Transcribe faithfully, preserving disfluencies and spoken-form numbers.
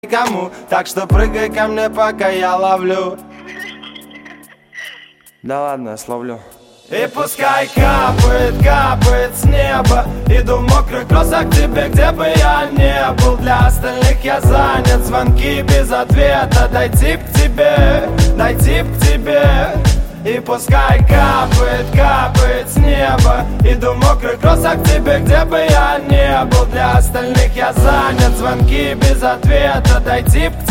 кому, так что прыгай ко мне, пока я ловлю. Да ладно, я словлю. И пускай капает, капает с неба. Иду в мокрых кроссах к тебе, где бы я не был. Для остальных я занят, звонки без ответа. Дойти к тебе, дойти к тебе. И пускай капает, капает с неба. Иду в мокрых кроссах к тебе, где бы я не был. Для остальных я занят, звонки без ответа. Дойти к тебе.